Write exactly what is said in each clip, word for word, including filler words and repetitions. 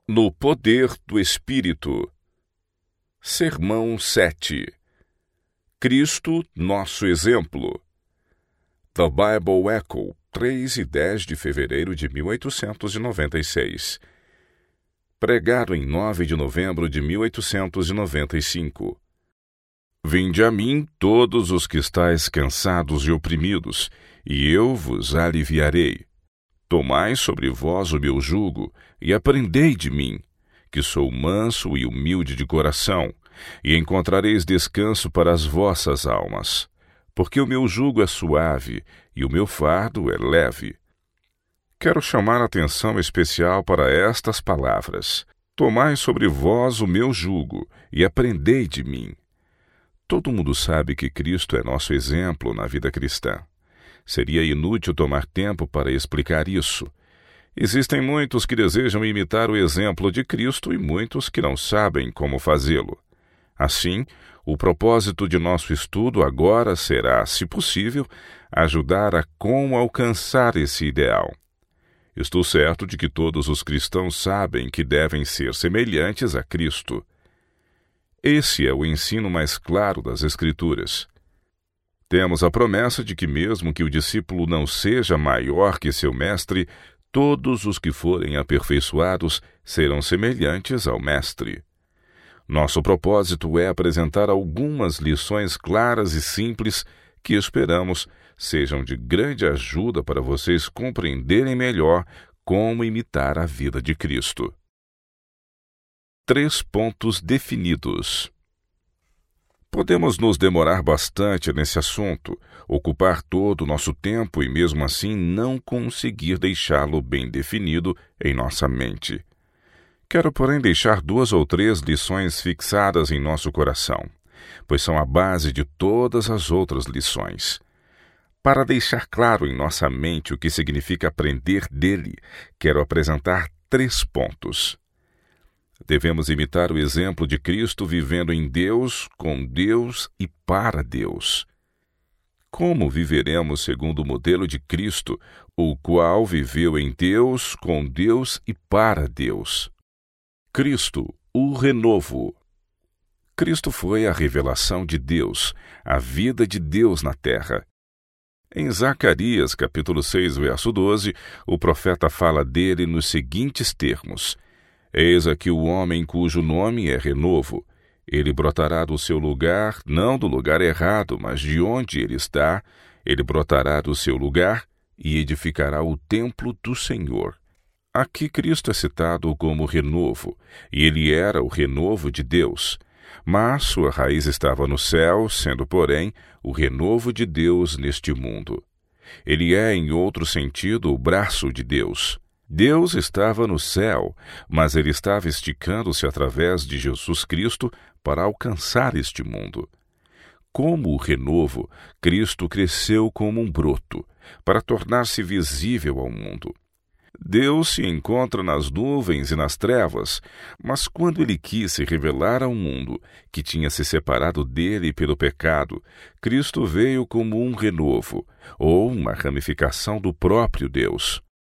No poder do Espírito. Sermão sete. Cristo, nosso exemplo. The Bible Echo, três e dez de fevereiro de mil oitocentos e noventa e seis. Pregado em nove de novembro de mil oitocentos e noventa e cinco. Vinde a mim todos os que estáis cansados e oprimidos, e eu vos aliviarei. Tomai sobre vós o meu jugo, e aprendei de mim, que sou manso e humilde de coração, e encontrareis descanso para as vossas almas. Porque o meu jugo é suave, e o meu fardo é leve. Quero chamar a atenção especial para estas palavras. Tomai sobre vós o meu jugo, e aprendei de mim. Todo mundo sabe que Cristo é nosso exemplo na vida cristã. Seria inútil tomar tempo para explicar isso. Existem muitos que desejam imitar o exemplo de Cristo e muitos que não sabem como fazê-lo. Assim, o propósito de nosso estudo agora será, se possível, ajudar a como alcançar esse ideal. Estou certo de que todos os cristãos sabem que devem ser semelhantes a Cristo. Esse é o ensino mais claro das Escrituras. Temos a promessa de que mesmo que o discípulo não seja maior que seu mestre, todos os que forem aperfeiçoados serão semelhantes ao mestre. Nosso propósito é apresentar algumas lições claras e simples que esperamos sejam de grande ajuda para vocês compreenderem melhor como imitar a vida de Cristo. Três pontos definidos. Podemos nos demorar bastante nesse assunto, ocupar todo o nosso tempo e mesmo assim não conseguir deixá-lo bem definido em nossa mente. Quero, porém, deixar duas ou três lições fixadas em nosso coração, pois são a base de todas as outras lições. Para deixar claro em nossa mente o que significa aprender dele, quero apresentar três pontos. Devemos imitar o exemplo de Cristo vivendo em Deus, com Deus e para Deus. Como viveremos segundo o modelo de Cristo, o qual viveu em Deus, com Deus e para Deus? Cristo, o renovo. Cristo foi a revelação de Deus, a vida de Deus na terra. Em Zacarias, capítulo seis, verso doze, o profeta fala dele nos seguintes termos: Eis aqui o homem cujo nome é Renovo. Ele brotará do seu lugar, não do lugar errado, mas de onde ele está. Ele brotará do seu lugar e edificará o templo do Senhor. Aqui Cristo é citado como renovo, e ele era o renovo de Deus. Mas sua raiz estava no céu, sendo, porém, o renovo de Deus neste mundo. Ele é, em outro sentido, o braço de Deus. Deus estava no céu, mas ele estava esticando-se através de Jesus Cristo para alcançar este mundo. Como o renovo, Cristo cresceu como um broto, para tornar-se visível ao mundo. Deus se encontra nas nuvens e nas trevas, mas quando ele quis se revelar ao mundo, que tinha se separado dele pelo pecado, Cristo veio como um renovo, ou uma ramificação do próprio Deus.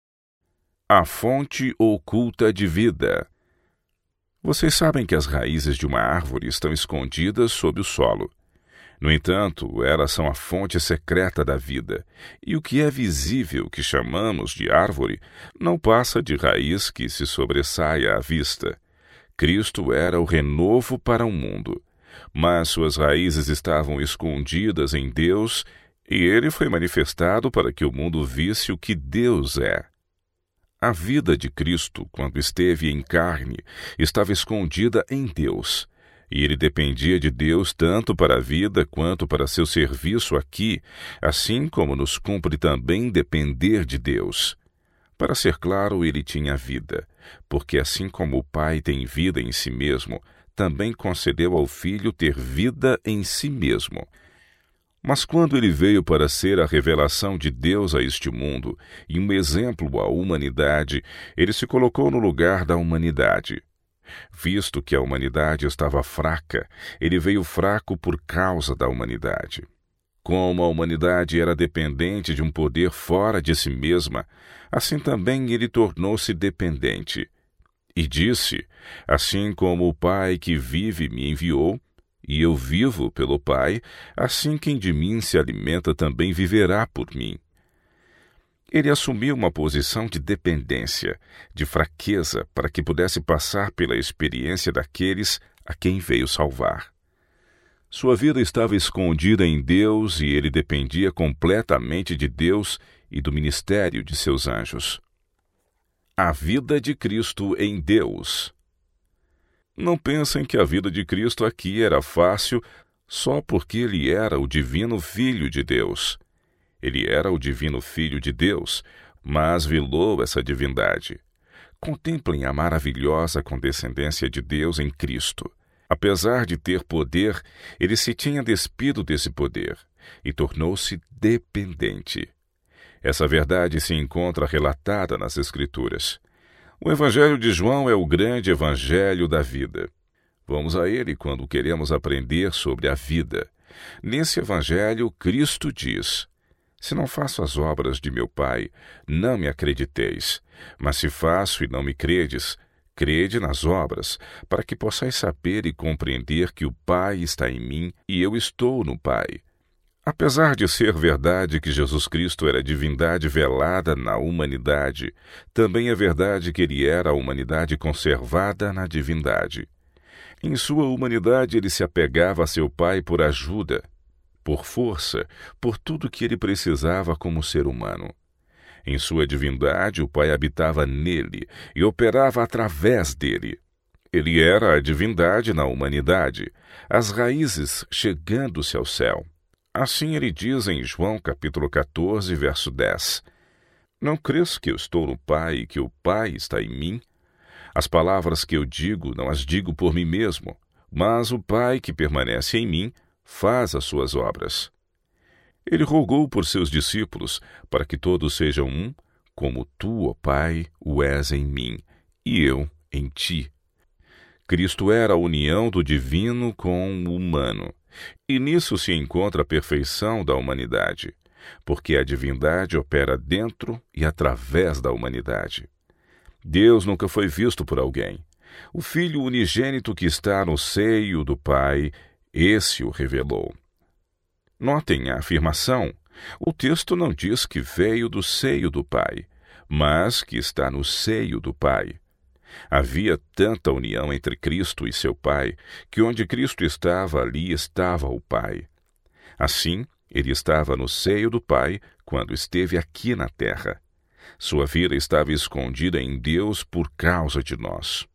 A fonte oculta de vida. Vocês sabem que as raízes de uma árvore estão escondidas sob o solo. No entanto, elas são a fonte secreta da vida, e o que é visível, que chamamos de árvore, não passa de raiz que se sobressaia à vista. Cristo era o renovo para o mundo, mas suas raízes estavam escondidas em Deus, e ele foi manifestado para que o mundo visse o que Deus é. A vida de Cristo, quando esteve em carne, estava escondida em Deus, e ele dependia de Deus tanto para a vida quanto para seu serviço aqui, assim como nos cumpre também depender de Deus. Para ser claro, ele tinha vida, porque assim como o Pai tem vida em si mesmo, também concedeu ao Filho ter vida em si mesmo. Mas quando ele veio para ser a revelação de Deus a este mundo e um exemplo à humanidade, ele se colocou no lugar da humanidade. Visto que a humanidade estava fraca, ele veio fraco por causa da humanidade. Como a humanidade era dependente de um poder fora de si mesma, assim também ele tornou-se dependente. E disse: assim como o Pai que vive me enviou, e eu vivo pelo Pai, assim quem de mim se alimenta também viverá por mim. Ele assumiu uma posição de dependência, de fraqueza, para que pudesse passar pela experiência daqueles a quem veio salvar. Sua vida estava escondida em Deus e ele dependia completamente de Deus e do ministério de seus anjos. A vida de Cristo em Deus. Não pensem que a vida de Cristo aqui era fácil só porque ele era o divino Filho de Deus. Ele era o divino Filho de Deus, mas velou essa divindade. Contemplem a maravilhosa condescendência de Deus em Cristo. Apesar de ter poder, ele se tinha despido desse poder e tornou-se dependente. Essa verdade se encontra relatada nas Escrituras. O Evangelho de João é o grande evangelho da vida. Vamos a ele quando queremos aprender sobre a vida. Nesse evangelho, Cristo diz: se não faço as obras de meu Pai, não me acrediteis. Mas se faço e não me credes, crede nas obras, para que possais saber e compreender que o Pai está em mim e eu estou no Pai. Apesar de ser verdade que Jesus Cristo era a divindade velada na humanidade, também é verdade que ele era a humanidade conservada na divindade. Em sua humanidade ele se apegava a seu Pai por ajuda, por força, por tudo que ele precisava como ser humano. Em sua divindade, o Pai habitava nele e operava através dele. Ele era a divindade na humanidade, as raízes chegando-se ao céu. Assim ele diz em João capítulo quatorze, verso dez: não crês que eu estou no Pai e que o Pai está em mim? As palavras que eu digo não as digo por mim mesmo, mas o Pai que permanece em mim faz as suas obras. Ele rogou por seus discípulos para que todos sejam um, como tu, ó Pai, o és em mim, e eu em ti. Cristo era a união do divino com o humano, e nisso se encontra a perfeição da humanidade, porque a divindade opera dentro e através da humanidade. Deus nunca foi visto por alguém. O Filho unigênito que está no seio do Pai, esse o revelou. Notem a afirmação. O texto não diz que veio do seio do Pai, mas que está no seio do Pai. Havia tanta união entre Cristo e seu Pai, que onde Cristo estava, ali estava o Pai. Assim, ele estava no seio do Pai quando esteve aqui na terra. Sua vida estava escondida em Deus por causa de nós.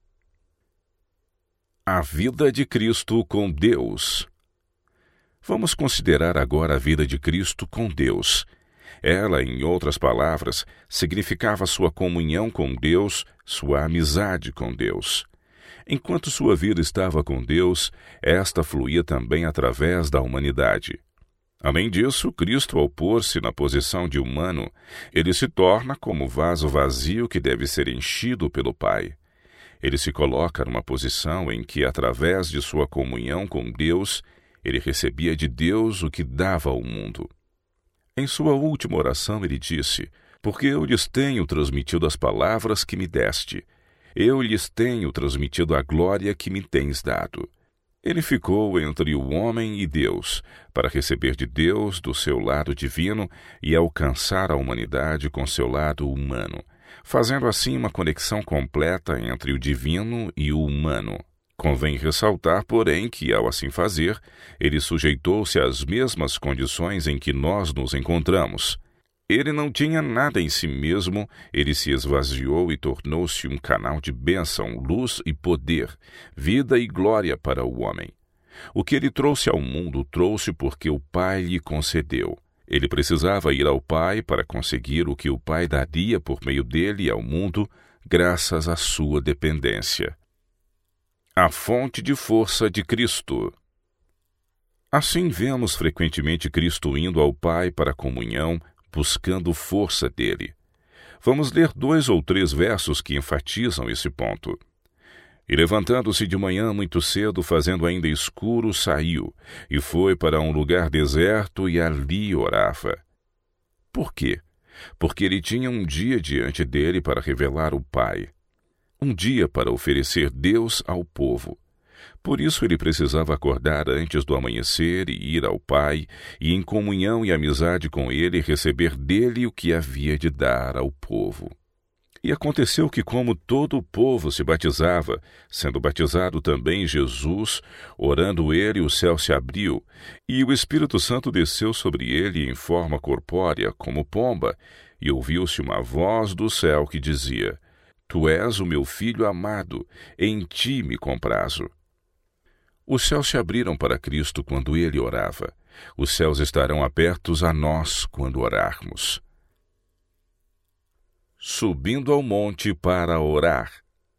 A vida de Cristo com Deus. Vamos considerar agora a vida de Cristo com Deus. Ela, em outras palavras, significava sua comunhão com Deus, sua amizade com Deus. Enquanto sua vida estava com Deus, esta fluía também através da humanidade. Além disso, Cristo, ao pôr-se na posição de humano, ele se torna como vaso vazio que deve ser enchido pelo Pai. Ele se coloca numa posição em que, através de sua comunhão com Deus, ele recebia de Deus o que dava ao mundo. Em sua última oração ele disse: porque eu lhes tenho transmitido as palavras que me deste, eu lhes tenho transmitido a glória que me tens dado. Ele ficou entre o homem e Deus, para receber de Deus do seu lado divino e alcançar a humanidade com seu lado humano, fazendo assim uma conexão completa entre o divino e o humano. Convém ressaltar, porém, que, ao assim fazer, ele sujeitou-se às mesmas condições em que nós nos encontramos. Ele não tinha nada em si mesmo, ele se esvaziou e tornou-se um canal de bênção, luz e poder, vida e glória para o homem. O que ele trouxe ao mundo, trouxe porque o Pai lhe concedeu. Ele precisava ir ao Pai para conseguir o que o Pai daria por meio dele ao mundo, graças à sua dependência. A fonte de força de Cristo. Assim vemos frequentemente Cristo indo ao Pai para a comunhão, buscando força dele. Vamos ler dois ou três versos que enfatizam esse ponto. E levantando-se de manhã muito cedo, fazendo ainda escuro, saiu, e foi para um lugar deserto e ali orava. Por quê? Porque ele tinha um dia diante dele para revelar o Pai. um dia para oferecer Deus ao povo. Por isso ele precisava acordar antes do amanhecer e ir ao Pai, e em comunhão e amizade com ele receber dele o que havia de dar ao povo. E aconteceu que, como todo o povo se batizava, sendo batizado também Jesus, orando ele, o céu se abriu, e o Espírito Santo desceu sobre ele em forma corpórea, como pomba, e ouviu-se uma voz do céu que dizia: Tu és o meu filho amado, em ti me comprazo. Os céus se abriram para Cristo quando ele orava. Os céus estarão abertos a nós quando orarmos. Subindo ao monte para orar.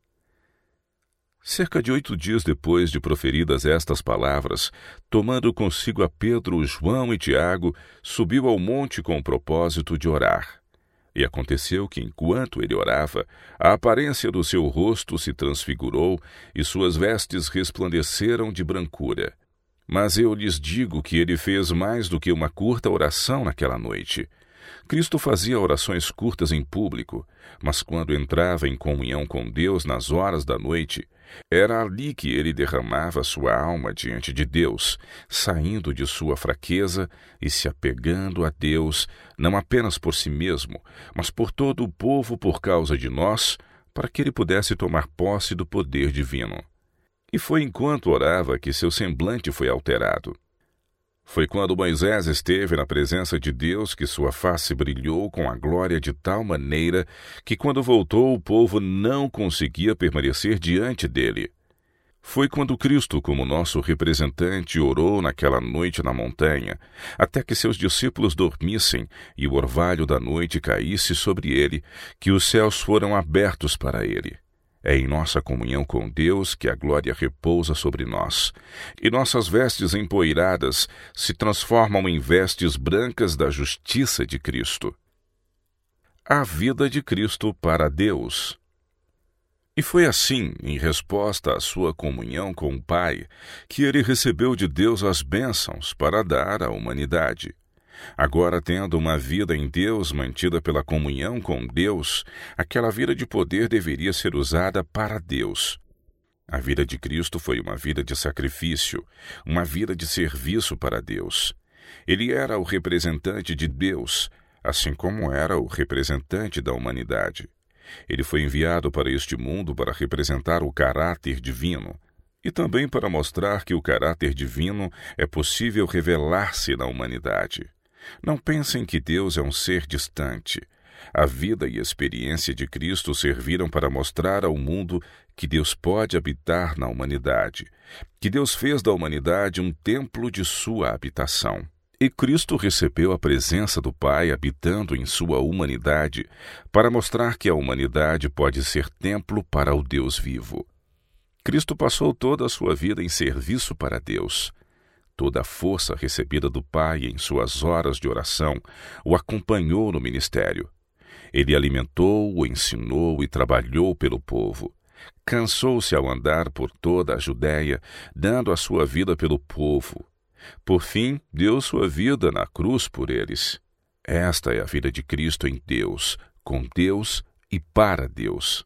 Cerca de oito dias depois de proferidas estas palavras, tomando consigo a Pedro, João e Tiago, subiu ao monte com o propósito de orar. E aconteceu que, enquanto ele orava, a aparência do seu rosto se transfigurou e suas vestes resplandeceram de brancura. Mas eu lhes digo que ele fez mais do que uma curta oração naquela noite. Cristo fazia orações curtas em público, mas quando entrava em comunhão com Deus nas horas da noite, era ali que ele derramava sua alma diante de Deus, saindo de sua fraqueza e se apegando a Deus, não apenas por si mesmo, mas por todo o povo por causa de nós, para que ele pudesse tomar posse do poder divino. E foi enquanto orava que seu semblante foi alterado. Foi quando Moisés esteve na presença de Deus que sua face brilhou com a glória de tal maneira que, quando voltou, o povo não conseguia permanecer diante dele. Foi quando Cristo, como nosso representante, orou naquela noite na montanha, até que seus discípulos dormissem e o orvalho da noite caísse sobre ele, que os céus foram abertos para ele. É em nossa comunhão com Deus que a glória repousa sobre nós, e nossas vestes empoeiradas se transformam em vestes brancas da justiça de Cristo. A vida de Cristo para Deus. E foi assim, em resposta à sua comunhão com o Pai, que ele recebeu de Deus as bênçãos para dar à humanidade. Agora, tendo uma vida em Deus mantida pela comunhão com Deus, aquela vida de poder deveria ser usada para Deus. A vida de Cristo foi uma vida de sacrifício, uma vida de serviço para Deus. Ele era o representante de Deus, assim como era o representante da humanidade. Ele foi enviado para este mundo para representar o caráter divino, e também para mostrar que o caráter divino é possível revelar-se na humanidade. Não pensem que Deus é um ser distante. A vida e a experiência de Cristo serviram para mostrar ao mundo que Deus pode habitar na humanidade, que Deus fez da humanidade um templo de sua habitação. E Cristo recebeu a presença do Pai habitando em sua humanidade para mostrar que a humanidade pode ser templo para o Deus vivo. Cristo passou toda a sua vida em serviço para Deus. Toda a força recebida do Pai em suas horas de oração o acompanhou no ministério. Ele alimentou, o ensinou e trabalhou pelo povo. Cansou-se ao andar por toda a Judéia, dando a sua vida pelo povo. Por fim, deu sua vida na cruz por eles. Esta é a vida de Cristo em Deus, com Deus e para Deus.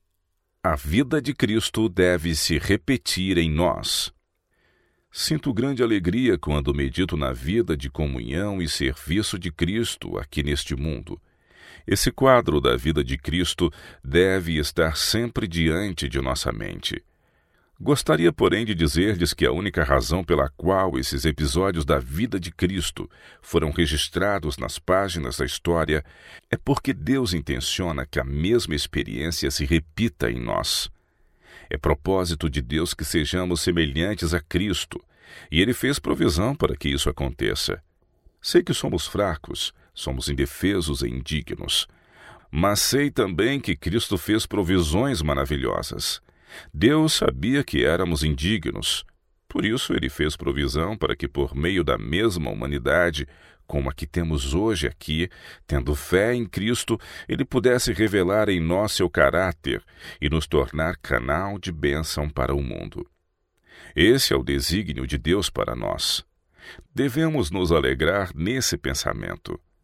A vida de Cristo deve se repetir em nós. Sinto grande alegria quando medito na vida de comunhão e serviço de Cristo aqui neste mundo. Esse quadro da vida de Cristo deve estar sempre diante de nossa mente. Gostaria, porém, de dizer-lhes que a única razão pela qual esses episódios da vida de Cristo foram registrados nas páginas da história é porque Deus intenciona que a mesma experiência se repita em nós. É propósito de Deus que sejamos semelhantes a Cristo, e Ele fez provisão para que isso aconteça. Sei que somos fracos, somos indefesos e indignos, mas sei também que Cristo fez provisões maravilhosas. Deus sabia que éramos indignos, por isso Ele fez provisão para que, por meio da mesma humanidade, como a que temos hoje aqui, tendo fé em Cristo, Ele pudesse revelar em nós seu caráter e nos tornar canal de bênção para o mundo. Esse é o desígnio de Deus para nós. Devemos nos alegrar nesse pensamento.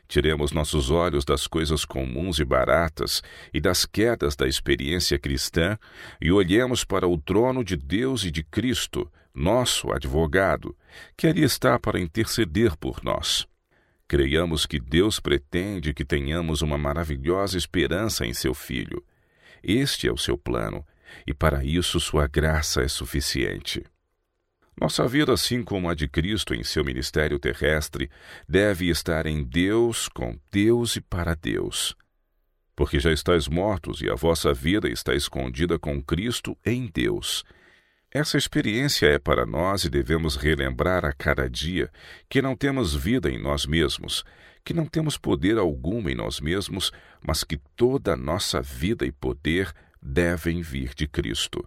Tiremos nossos olhos das coisas comuns e baratas e das quedas da experiência cristã e olhemos para o trono de Deus e de Cristo, nosso advogado, que ali está para interceder por nós. Creiamos que Deus pretende que tenhamos uma maravilhosa esperança em seu Filho. Este é o seu plano, e para isso sua graça é suficiente. Nossa vida, assim como a de Cristo em seu ministério terrestre, deve estar em Deus, com Deus e para Deus. Porque já estáis mortos e a vossa vida está escondida com Cristo em Deus. Essa experiência é para nós e devemos relembrar a cada dia que não temos vida em nós mesmos, que não temos poder algum em nós mesmos, mas que toda a nossa vida e poder devem vir de Cristo.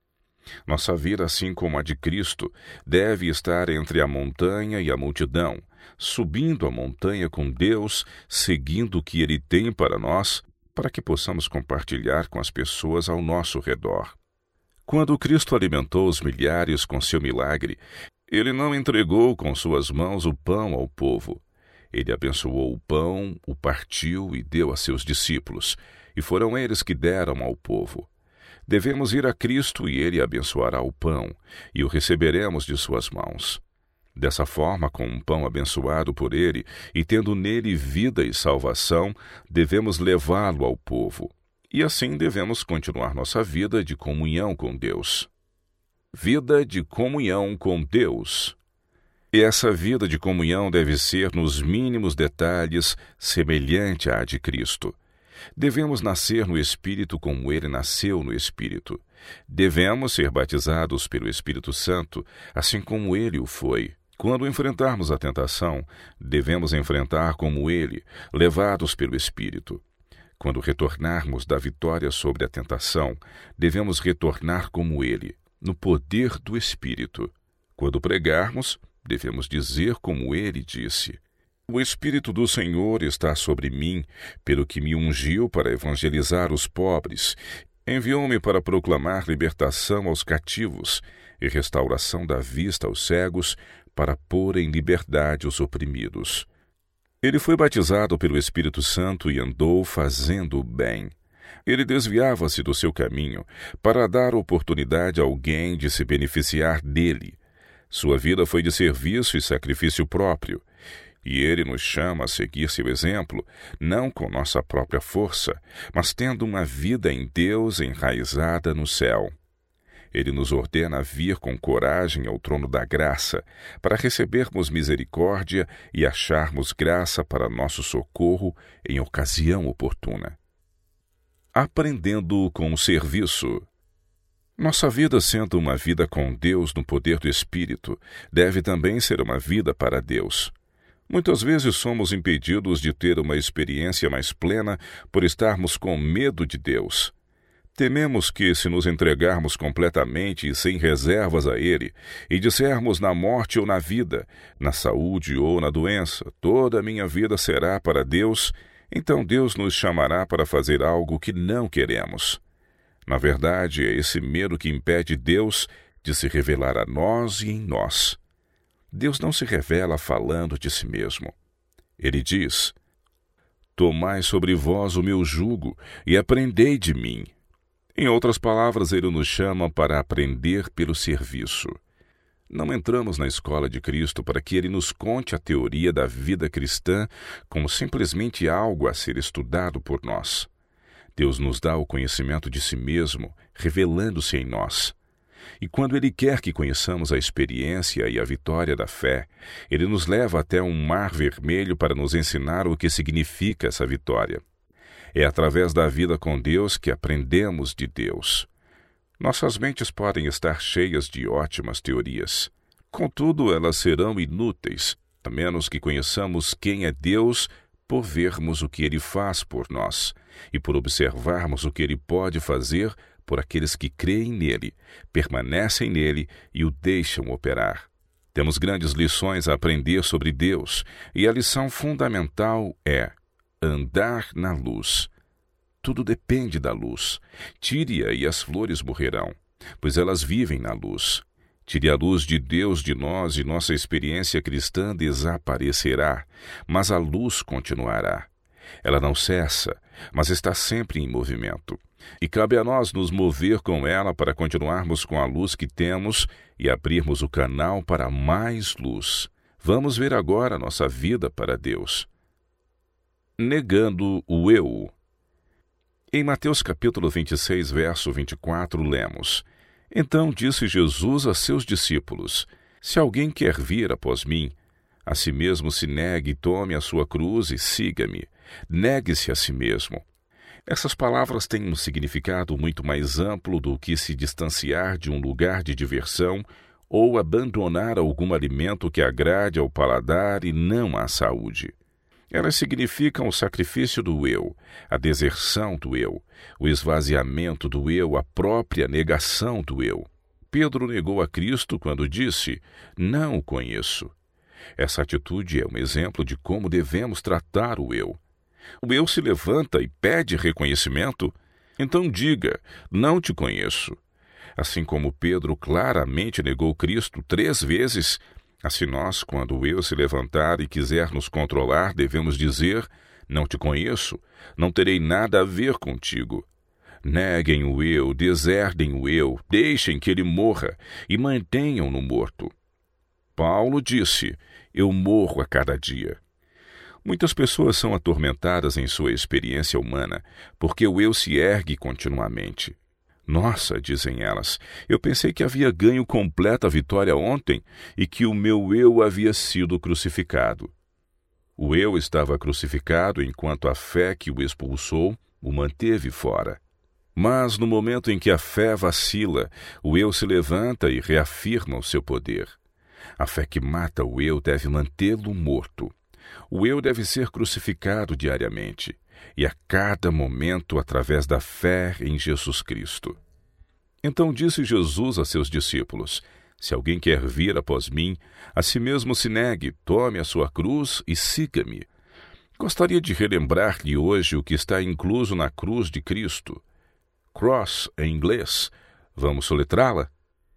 Nossa vida, assim como a de Cristo, deve estar entre a montanha e a multidão, subindo a montanha com Deus, seguindo o que Ele tem para nós, para que possamos compartilhar com as pessoas ao nosso redor. Quando Cristo alimentou os milhares com seu milagre, Ele não entregou com suas mãos o pão ao povo. Ele abençoou o pão, o partiu e deu a seus discípulos, e foram eles que deram ao povo. Devemos ir a Cristo e Ele abençoará o pão, e o receberemos de suas mãos. Dessa forma, com um pão abençoado por Ele, e tendo nele vida e salvação, devemos levá-lo ao povo. E assim devemos continuar nossa vida de comunhão com Deus. Vida de comunhão com Deus. E essa vida de comunhão deve ser, nos mínimos detalhes, semelhante à de Cristo. Devemos nascer no Espírito como Ele nasceu no Espírito. Devemos ser batizados pelo Espírito Santo, assim como Ele o foi. Quando enfrentarmos a tentação, devemos enfrentar como Ele, levados pelo Espírito. Quando retornarmos da vitória sobre a tentação, devemos retornar como Ele, no poder do Espírito. Quando pregarmos, devemos dizer como Ele disse: O Espírito do Senhor está sobre mim, pelo que me ungiu para evangelizar os pobres, enviou-me para proclamar libertação aos cativos e restauração da vista aos cegos, para pôr em liberdade os oprimidos. Ele foi batizado pelo Espírito Santo e andou fazendo o bem. Ele desviava-se do seu caminho para dar oportunidade a alguém de se beneficiar dele. Sua vida foi de serviço e sacrifício próprio. E Ele nos chama a seguir seu exemplo, não com nossa própria força, mas tendo uma vida em Deus enraizada no céu. Ele nos ordena vir com coragem ao trono da graça, para recebermos misericórdia e acharmos graça para nosso socorro em ocasião oportuna. Aprendendo com o serviço. Nossa vida, sendo uma vida com Deus no poder do Espírito, deve também ser uma vida para Deus. Muitas vezes somos impedidos de ter uma experiência mais plena por estarmos com medo de Deus. Tememos que, se nos entregarmos completamente e sem reservas a Ele, e dissermos na morte ou na vida, na saúde ou na doença, toda a minha vida será para Deus, então Deus nos chamará para fazer algo que não queremos. Na verdade, é esse medo que impede Deus de se revelar a nós e em nós. Deus não se revela falando de si mesmo. Ele diz: Tomai sobre vós o meu jugo e aprendei de mim. Em outras palavras, Ele nos chama para aprender pelo serviço. Não entramos na escola de Cristo para que Ele nos conte a teoria da vida cristã como simplesmente algo a ser estudado por nós. Deus nos dá o conhecimento de si mesmo, revelando-se em nós. E quando Ele quer que conheçamos a experiência e a vitória da fé, Ele nos leva até um mar vermelho para nos ensinar o que significa essa vitória. É através da vida com Deus que aprendemos de Deus. Nossas mentes podem estar cheias de ótimas teorias. Contudo, elas serão inúteis, a menos que conheçamos quem é Deus, por vermos o que Ele faz por nós e por observarmos o que Ele pode fazer por aqueles que creem nele, permanecem nele e o deixam operar. Temos grandes lições a aprender sobre Deus, e a lição fundamental é andar na luz. Tudo depende da luz. Tire-a e as flores morrerão, pois elas vivem na luz. Tire a luz de Deus de nós e nossa experiência cristã desaparecerá, mas a luz continuará. Ela não cessa, mas está sempre em movimento. E cabe a nós nos mover com ela para continuarmos com a luz que temos e abrirmos o canal para mais luz. Vamos ver agora nossa vida para Deus. Negando o eu. Em Mateus capítulo vinte e seis, verso vinte e quatro, lemos: Então disse Jesus a seus discípulos: Se alguém quer vir após mim, a si mesmo se negue e tome a sua cruz e siga-me. Negue-se a si mesmo. Essas palavras têm um significado muito mais amplo do que se distanciar de um lugar de diversão ou abandonar algum alimento que agrade ao paladar e não à saúde. Elas significam o sacrifício do eu, a deserção do eu, o esvaziamento do eu, a própria negação do eu. Pedro negou a Cristo quando disse: Não o conheço. Essa atitude é um exemplo de como devemos tratar o eu. O eu se levanta e pede reconhecimento? Então diga: Não te conheço. Assim como Pedro claramente negou Cristo três vezes, assim nós, quando o eu se levantar e quiser nos controlar, devemos dizer: Não te conheço, não terei nada a ver contigo. Neguem o eu, deserdem o eu, deixem que ele morra e mantenham-no morto. Paulo disse: Eu morro a cada dia. Muitas pessoas são atormentadas em sua experiência humana, porque o eu se ergue continuamente. Nossa, dizem elas, eu pensei que havia ganho completa vitória ontem e que o meu eu havia sido crucificado. O eu estava crucificado enquanto a fé que o expulsou o manteve fora. Mas no momento em que a fé vacila, o eu se levanta e reafirma o seu poder. A fé que mata o eu deve mantê-lo morto. O eu deve ser crucificado diariamente, e a cada momento através da fé em Jesus Cristo. Então disse Jesus a seus discípulos: Se alguém quer vir após mim, a si mesmo se negue, tome a sua cruz e siga-me. Gostaria de relembrar-lhe hoje o que está incluso na cruz de Cristo. Cross, em inglês. Vamos soletrá-la?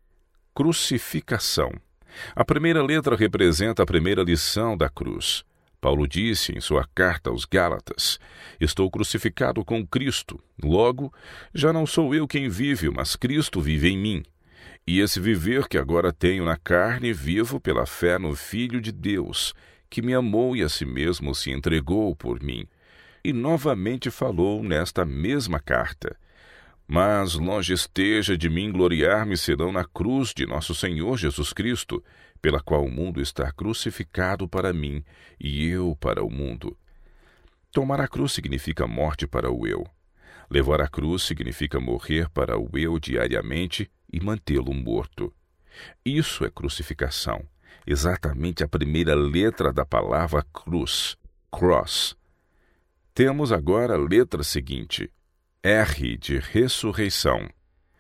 Crucificação. A primeira letra representa a primeira lição da cruz. Paulo disse em sua carta aos Gálatas: Estou crucificado com Cristo. Logo, já não sou eu quem vive, mas Cristo vive em mim. E esse viver que agora tenho na carne, vivo pela fé no Filho de Deus, que me amou e a si mesmo se entregou por mim. E novamente falou nesta mesma carta: Mas longe esteja de mim gloriar-me senão na cruz de nosso Senhor Jesus Cristo, pela qual o mundo está crucificado para mim e eu para o mundo. Tomar a cruz significa morte para o eu. Levar a cruz significa morrer para o eu diariamente e mantê-lo morto. Isso é crucificação, exatamente a primeira letra da palavra cruz, cross. Temos agora a letra seguinte, R de ressurreição.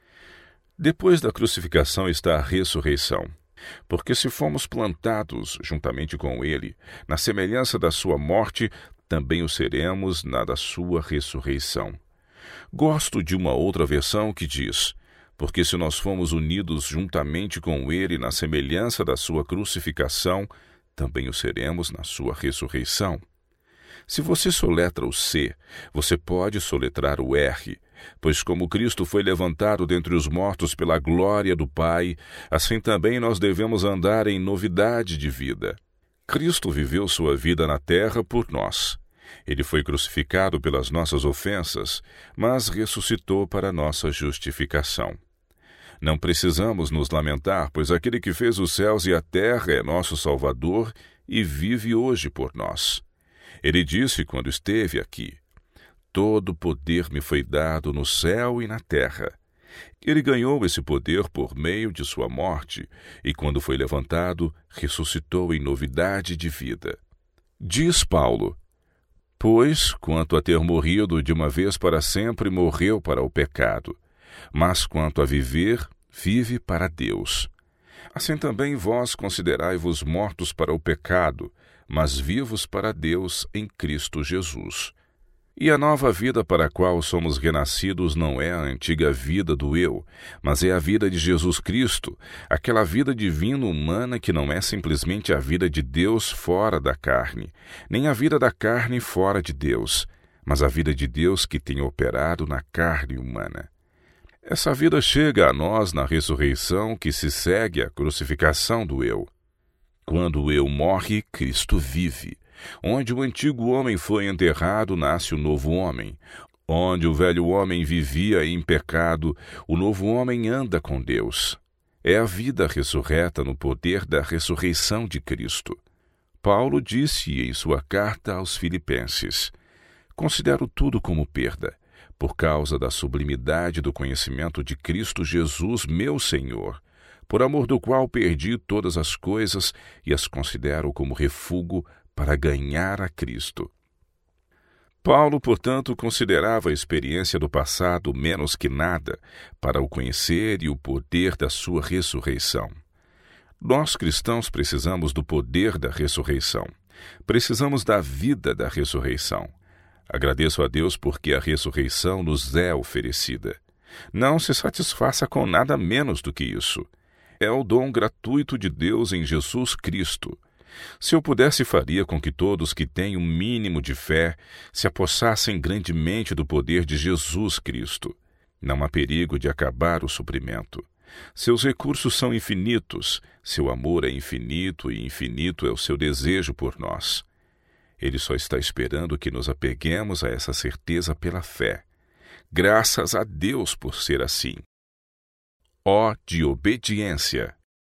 Depois da crucificação está a ressurreição. Porque se fomos plantados juntamente com ele, na semelhança da sua morte, também o seremos na da sua ressurreição. Gosto de uma outra versão que diz: Porque se nós fomos unidos juntamente com ele na semelhança da sua crucificação, também o seremos na sua ressurreição. Se você soletra o C, você pode soletrar o R, pois como Cristo foi levantado dentre os mortos pela glória do Pai, assim também nós devemos andar em novidade de vida. Cristo viveu sua vida na terra por nós. Ele foi crucificado pelas nossas ofensas, mas ressuscitou para nossa justificação. Não precisamos nos lamentar, pois aquele que fez os céus e a terra é nosso Salvador e vive hoje por nós. Ele disse quando esteve aqui: Todo poder me foi dado no céu e na terra. Ele ganhou esse poder por meio de sua morte, e quando foi levantado, ressuscitou em novidade de vida. Diz Paulo: Pois, quanto a ter morrido de uma vez para sempre, morreu para o pecado, mas quanto a viver, vive para Deus. Assim também vós considerai-vos mortos para o pecado, mas vivos para Deus em Cristo Jesus. E a nova vida para a qual somos renascidos não é a antiga vida do eu, mas é a vida de Jesus Cristo, aquela vida divina humana que não é simplesmente a vida de Deus fora da carne, nem a vida da carne fora de Deus, mas a vida de Deus que tem operado na carne humana. Essa vida chega a nós na ressurreição que se segue à crucificação do eu. Quando o eu morre, Cristo vive. Onde o antigo homem foi enterrado, nasce o novo homem. Onde o velho homem vivia em pecado, o novo homem anda com Deus. É a vida ressurreta no poder da ressurreição de Cristo. Paulo disse em sua carta aos Filipenses: considero tudo como perda, por causa da sublimidade do conhecimento de Cristo Jesus, meu Senhor, por amor do qual perdi todas as coisas e as considero como refúgio para ganhar a Cristo. Paulo, portanto, considerava a experiência do passado menos que nada para o conhecer e o poder da sua ressurreição. Nós, cristãos, precisamos do poder da ressurreição. Precisamos da vida da ressurreição. Agradeço a Deus porque a ressurreição nos é oferecida. Não se satisfaça com nada menos do que isso. É o dom gratuito de Deus em Jesus Cristo. Se eu pudesse, faria com que todos que têm um mínimo de fé se apossassem grandemente do poder de Jesus Cristo. Não há perigo de acabar o suprimento. Seus recursos são infinitos, seu amor é infinito e infinito é o seu desejo por nós. Ele só está esperando que nos apeguemos a essa certeza pela fé. Graças a Deus por ser assim. Ó de obediência!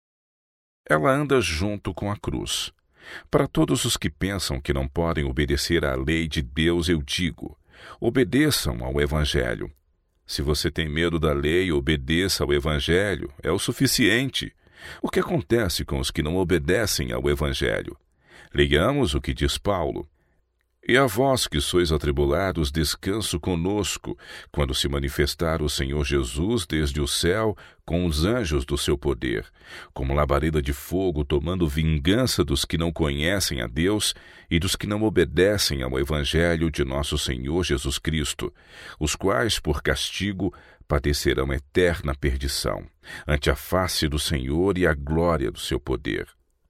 Ela anda junto com a cruz. Para todos os que pensam que não podem obedecer à lei de Deus, eu digo: obedeçam ao Evangelho. Se você tem medo da lei, obedeça ao Evangelho, é o suficiente. O que acontece com os que não obedecem ao Evangelho? Leiamos o que diz Paulo. E a vós que sois atribulados, descanso conosco, quando se manifestar o Senhor Jesus desde o céu com os anjos do seu poder, como labareda de fogo, tomando vingança dos que não conhecem a Deus e dos que não obedecem ao Evangelho de nosso Senhor Jesus Cristo, os quais, por castigo, padecerão eterna perdição, ante a face do Senhor e a glória do seu poder.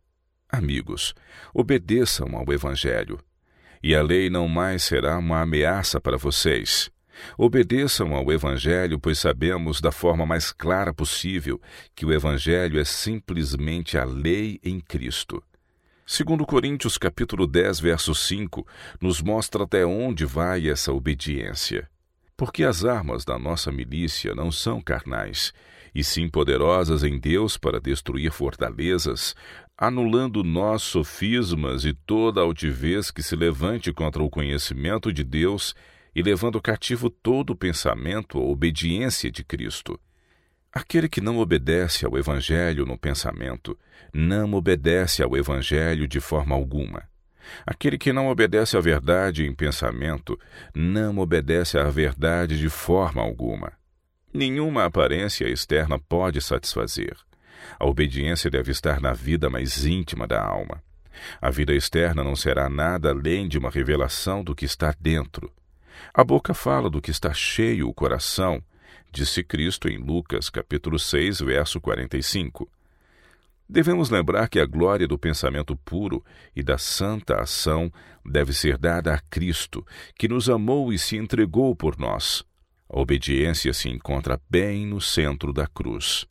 Amigos, obedeçam ao Evangelho. E a lei não mais será uma ameaça para vocês. Obedeçam ao Evangelho, pois sabemos da forma mais clara possível que o Evangelho é simplesmente a lei em Cristo. Segundo Coríntios capítulo dez, verso cinco, nos mostra até onde vai essa obediência. Porque as armas da nossa milícia não são carnais, e sim poderosas em Deus para destruir fortalezas, anulando nós sofismas e toda altivez que se levante contra o conhecimento de Deus e levando cativo todo o pensamento à obediência de Cristo. Aquele que não obedece ao Evangelho no pensamento, não obedece ao Evangelho de forma alguma. Aquele que não obedece à verdade em pensamento, não obedece à verdade de forma alguma. Nenhuma aparência externa pode satisfazer. A obediência deve estar na vida mais íntima da alma. A vida externa não será nada além de uma revelação do que está dentro. A boca fala do que está cheio o coração, disse Cristo em Lucas, capítulo seis, verso quarenta e cinco. Devemos lembrar que a glória do pensamento puro e da santa ação deve ser dada a Cristo, que nos amou e se entregou por nós. A obediência se encontra bem no centro da cruz.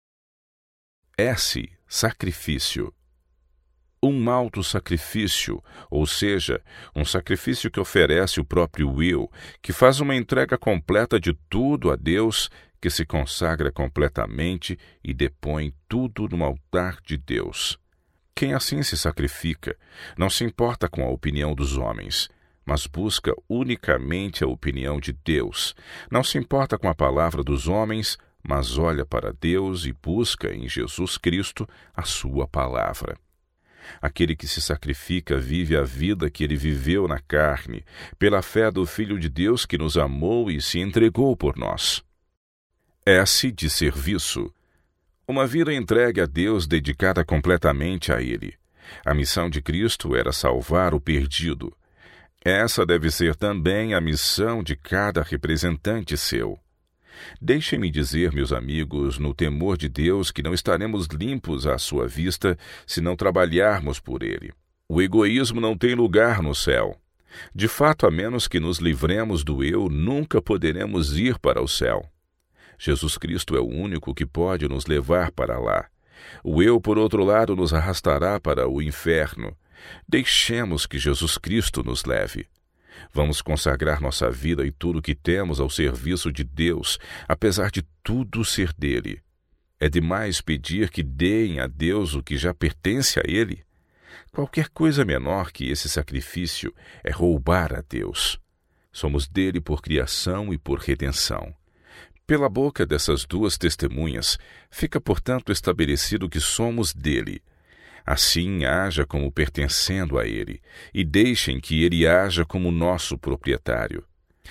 S. Sacrifício. Um auto-sacrifício, ou seja, um sacrifício que oferece o próprio eu, que faz uma entrega completa de tudo a Deus, que se consagra completamente e depõe tudo no altar de Deus. Quem assim se sacrifica não se importa com a opinião dos homens, mas busca unicamente a opinião de Deus. Não se importa com a palavra dos homens, mas olha para Deus e busca em Jesus Cristo a sua palavra. Aquele que se sacrifica vive a vida que ele viveu na carne, pela fé do Filho de Deus que nos amou e se entregou por nós. S de serviço. Uma vida entregue a Deus dedicada completamente a Ele. A missão de Cristo era salvar o perdido. Essa deve ser também a missão de cada representante seu. Deixem-me dizer, meus amigos, no temor de Deus, que não estaremos limpos à sua vista se não trabalharmos por Ele. O egoísmo não tem lugar no céu. De fato, a menos que nos livremos do eu, nunca poderemos ir para o céu. Jesus Cristo é o único que pode nos levar para lá. O eu, por outro lado, nos arrastará para o inferno. Deixemos que Jesus Cristo nos leve. Vamos consagrar nossa vida e tudo o que temos ao serviço de Deus, apesar de tudo ser dele. É demais pedir que deem a Deus o que já pertence a Ele? Qualquer coisa menor que esse sacrifício é roubar a Deus. Somos dele por criação e por redenção. Pela boca dessas duas testemunhas, fica, portanto, estabelecido que somos dele. Assim, haja como pertencendo a Ele, e deixem que Ele haja como nosso proprietário.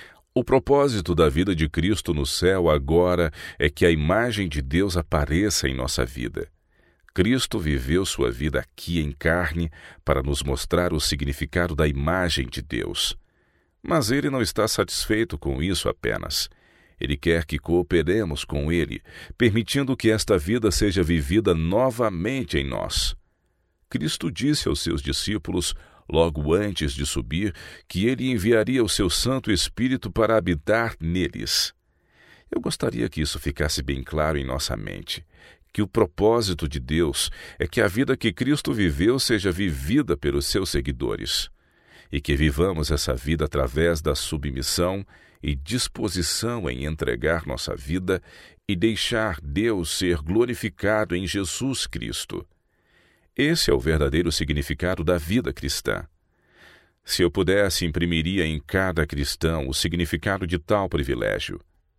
O propósito da vida de Cristo no céu agora é que a imagem de Deus apareça em nossa vida. Cristo viveu sua vida aqui em carne para nos mostrar o significado da imagem de Deus. Mas Ele não está satisfeito com isso apenas. Ele quer que cooperemos com Ele, permitindo que esta vida seja vivida novamente em nós. Cristo disse aos seus discípulos, logo antes de subir, que Ele enviaria o seu Santo Espírito para habitar neles. Eu gostaria que isso ficasse bem claro em nossa mente, que o propósito de Deus é que a vida que Cristo viveu seja vivida pelos seus seguidores, e que vivamos essa vida através da submissão e disposição em entregar nossa vida e deixar Deus ser glorificado em Jesus Cristo. Esse é o verdadeiro significado da vida cristã. Se eu pudesse, imprimiria em cada cristão o significado de tal privilégio.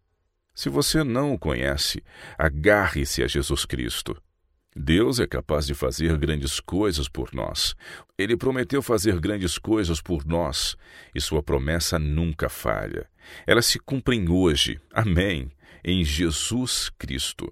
Se você não o conhece, agarre-se a Jesus Cristo. Deus é capaz de fazer grandes coisas por nós. Ele prometeu fazer grandes coisas por nós, e sua promessa nunca falha. Elas se cumprem hoje, amém, em Jesus Cristo.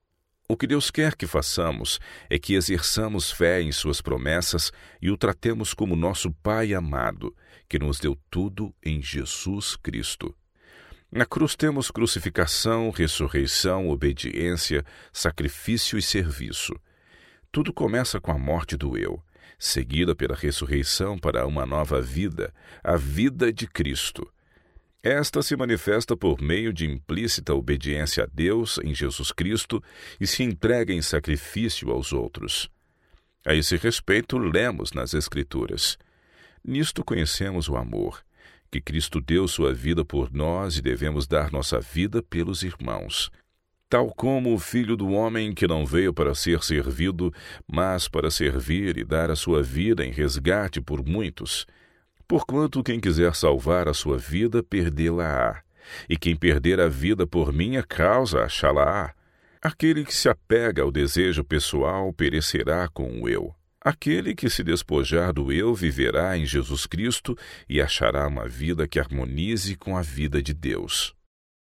O que Deus quer que façamos é que exerçamos fé em suas promessas e o tratemos como nosso Pai amado, que nos deu tudo em Jesus Cristo. Na cruz temos crucificação, ressurreição, obediência, sacrifício e serviço. Tudo começa com a morte do eu, seguida pela ressurreição para uma nova vida, a vida de Cristo. Esta se manifesta por meio de implícita obediência a Deus em Jesus Cristo e se entrega em sacrifício aos outros. A esse respeito, lemos nas Escrituras. Nisto conhecemos o amor, que Cristo deu sua vida por nós e devemos dar nossa vida pelos irmãos. Tal como o Filho do Homem que não veio para ser servido, mas para servir e dar a sua vida em resgate por muitos. Porquanto quem quiser salvar a sua vida, perdê-la-á, e quem perder a vida por minha causa, achá-la-á. Aquele que se apega ao desejo pessoal perecerá com o eu. Aquele que se despojar do eu viverá em Jesus Cristo e achará uma vida que harmonize com a vida de Deus.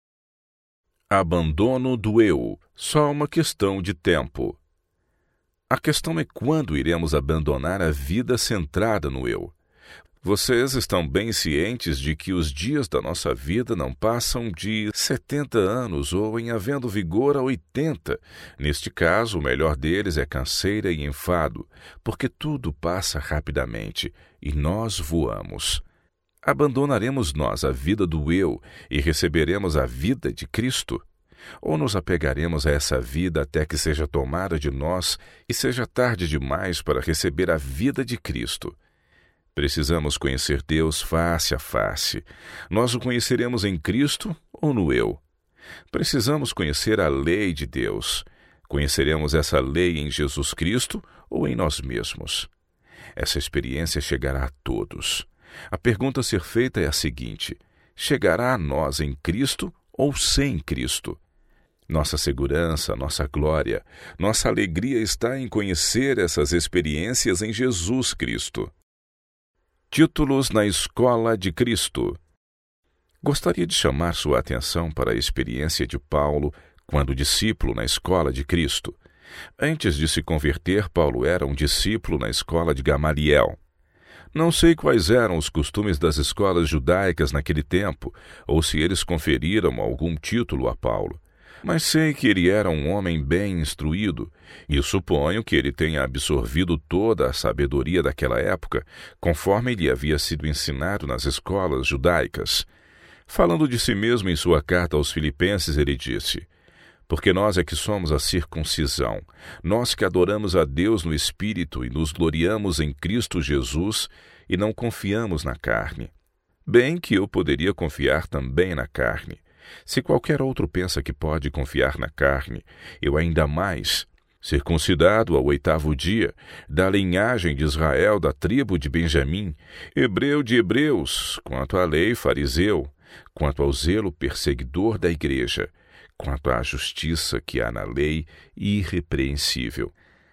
Abandono do eu, só uma questão de tempo. A questão é quando iremos abandonar a vida centrada no eu. Vocês estão bem cientes de que os dias da nossa vida não passam de setenta anos ou, em havendo vigor, a oitenta. Neste caso, o melhor deles é canseira e enfado, porque tudo passa rapidamente e nós voamos. Abandonaremos nós a vida do eu e receberemos a vida de Cristo? Ou nos apegaremos a essa vida até que seja tomada de nós e seja tarde demais para receber a vida de Cristo? Precisamos conhecer Deus face a face. Nós o conheceremos em Cristo ou no eu? Precisamos conhecer a lei de Deus. Conheceremos essa lei em Jesus Cristo ou em nós mesmos? Essa experiência chegará a todos. A pergunta a ser feita é a seguinte: chegará a nós em Cristo ou sem Cristo? Nossa segurança, nossa glória, nossa alegria está em conhecer essas experiências em Jesus Cristo. Títulos na Escola de Cristo. Gostaria de chamar sua atenção para a experiência de Paulo quando discípulo na Escola de Cristo. Antes de se converter, Paulo era um discípulo na Escola de Gamaliel. Não sei quais eram os costumes das escolas judaicas naquele tempo, ou se eles conferiram algum título a Paulo. Mas sei que ele era um homem bem instruído, e suponho que ele tenha absorvido toda a sabedoria daquela época, conforme lhe havia sido ensinado nas escolas judaicas. Falando de si mesmo em sua carta aos Filipenses, ele disse: porque nós é que somos a circuncisão, nós que adoramos a Deus no Espírito e nos gloriamos em Cristo Jesus e não confiamos na carne. Bem que eu poderia confiar também na carne. Se qualquer outro pensa que pode confiar na carne, eu ainda mais, circuncidado ao oitavo dia, da linhagem de Israel, da tribo de Benjamim, hebreu de hebreus, quanto à lei fariseu, quanto ao zelo perseguidor da igreja, quanto à justiça que há na lei, irrepreensível.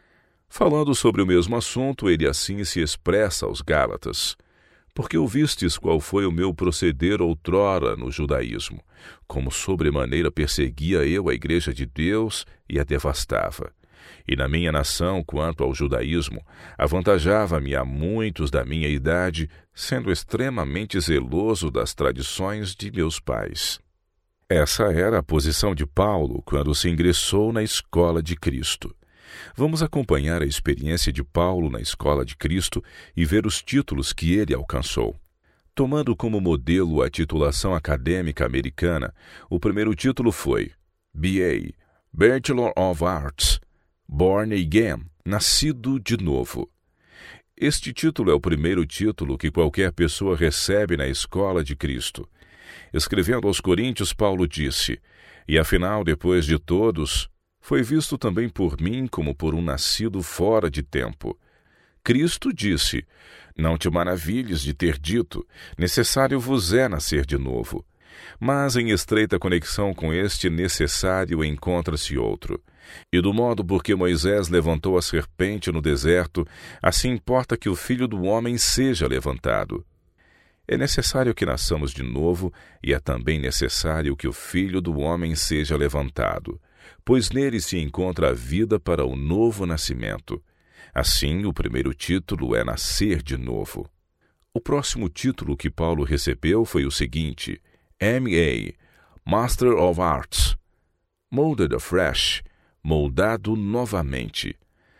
Falando sobre o mesmo assunto, ele assim se expressa aos Gálatas: porque ouvistes qual foi o meu proceder outrora no judaísmo, como sobremaneira perseguia eu a igreja de Deus e a devastava. E na minha nação, quanto ao judaísmo, avantajava-me a muitos da minha idade, sendo extremamente zeloso das tradições de meus pais. Essa era a posição de Paulo quando se ingressou na escola de Cristo. Vamos acompanhar a experiência de Paulo na escola de Cristo e ver os títulos que ele alcançou. Tomando como modelo a titulação acadêmica americana, o primeiro título foi B A, Bachelor of Arts, Born Again, Nascido de Novo. Este título é o primeiro título que qualquer pessoa recebe na escola de Cristo. Escrevendo aos Coríntios, Paulo disse: e afinal, depois de todos, foi visto também por mim como por um nascido fora de tempo. Cristo disse: não te maravilhes de ter dito, necessário vos é nascer de novo. Mas em estreita conexão com este necessário encontra-se outro. E do modo por que Moisés levantou a serpente no deserto, assim importa que o Filho do Homem seja levantado. É necessário que nasçamos de novo, e é também necessário que o Filho do Homem seja levantado, pois nele se encontra a vida para o novo nascimento. Assim, o primeiro título é nascer de novo. O próximo título que Paulo recebeu foi o seguinte: M A, Master of Arts, Molded afresh, moldado novamente.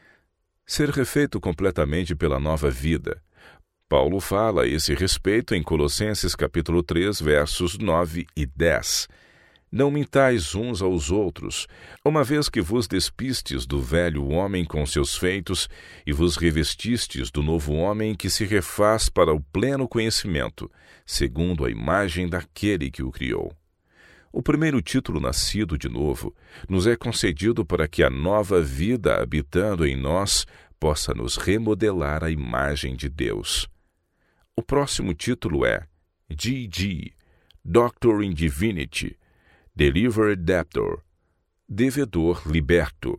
Ser refeito completamente pela nova vida. Paulo fala a esse respeito em Colossenses capítulo três, versos nove e dez. Não mintais uns aos outros, uma vez que vos despistes do velho homem com seus feitos e vos revestistes do novo homem que se refaz para o pleno conhecimento, segundo a imagem daquele que o criou. O primeiro título, nascido de novo, nos é concedido para que a nova vida habitando em nós possa nos remodelar a imagem de Deus. O próximo título é D D, Doctor in Divinity, Delivered Debtor, Devedor Liberto.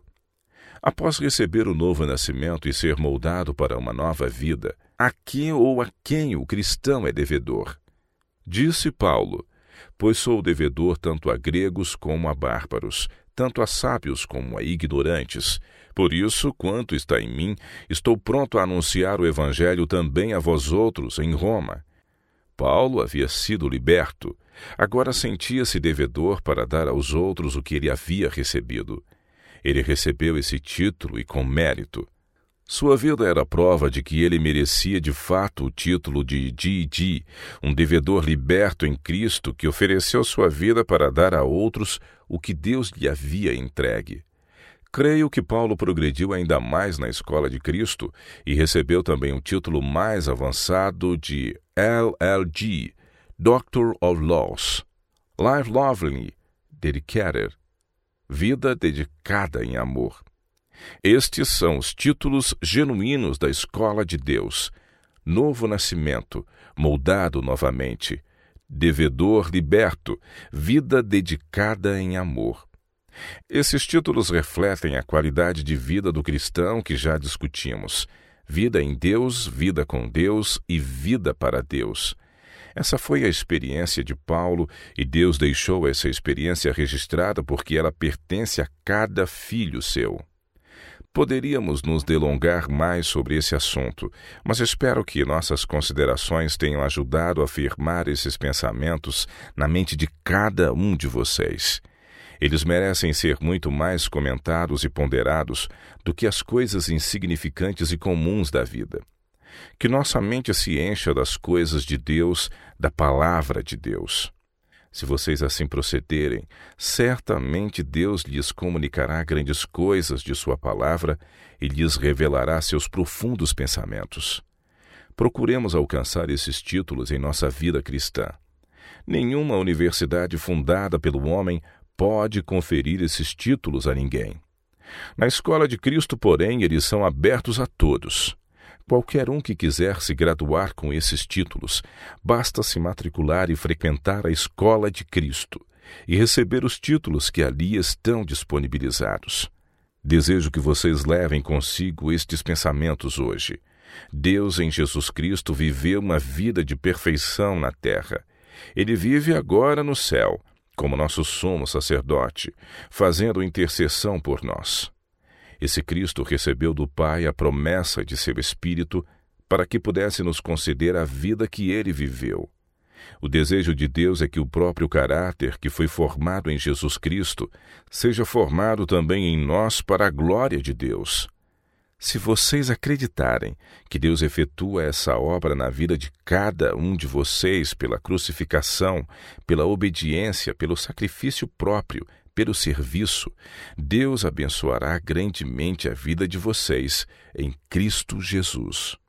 Após receber o novo nascimento e ser moldado para uma nova vida, a que ou a quem o cristão é devedor? Disse Paulo: pois sou devedor tanto a gregos como a bárbaros, tanto a sábios como a ignorantes. Por isso, quanto está em mim, estou pronto a anunciar o Evangelho também a vós outros em Roma. Paulo havia sido liberto, agora sentia-se devedor para dar aos outros o que ele havia recebido. Ele recebeu esse título e com mérito. Sua vida era prova de que ele merecia de fato o título de D D, um devedor liberto em Cristo que ofereceu sua vida para dar a outros o que Deus lhe havia entregue. Creio que Paulo progrediu ainda mais na escola de Cristo e recebeu também um título mais avançado de L L G, Doctor of Laws, Life Lovingly Dedicated, Vida dedicada em amor. Estes são os títulos genuínos da escola de Deus: novo nascimento, moldado novamente, devedor liberto, vida dedicada em amor. Esses títulos refletem a qualidade de vida do cristão que já discutimos: vida em Deus, vida com Deus e vida para Deus. Essa foi a experiência de Paulo, e Deus deixou essa experiência registrada porque ela pertence a cada filho seu. Poderíamos nos delongar mais sobre esse assunto, mas espero que nossas considerações tenham ajudado a afirmar esses pensamentos na mente de cada um de vocês. Eles merecem ser muito mais comentados e ponderados do que as coisas insignificantes e comuns da vida. Que nossa mente se encha das coisas de Deus, da palavra de Deus. Se vocês assim procederem, certamente Deus lhes comunicará grandes coisas de sua palavra e lhes revelará seus profundos pensamentos. Procuremos alcançar esses títulos em nossa vida cristã. Nenhuma universidade fundada pelo homem pode conferir esses títulos a ninguém. Na escola de Cristo, porém, eles são abertos a todos. Qualquer um que quiser se graduar com esses títulos, basta se matricular e frequentar a escola de Cristo e receber os títulos que ali estão disponibilizados. Desejo que vocês levem consigo estes pensamentos hoje. Deus em Jesus Cristo viveu uma vida de perfeição na terra. Ele vive agora no céu, como nosso sumo sacerdote, fazendo intercessão por nós. Esse Cristo recebeu do Pai a promessa de seu Espírito para que pudesse nos conceder a vida que ele viveu. O desejo de Deus é que o próprio caráter que foi formado em Jesus Cristo seja formado também em nós para a glória de Deus. Se vocês acreditarem que Deus efetua essa obra na vida de cada um de vocês pela crucificação, pela obediência, pelo sacrifício próprio, pelo serviço, Deus abençoará grandemente a vida de vocês em Cristo Jesus.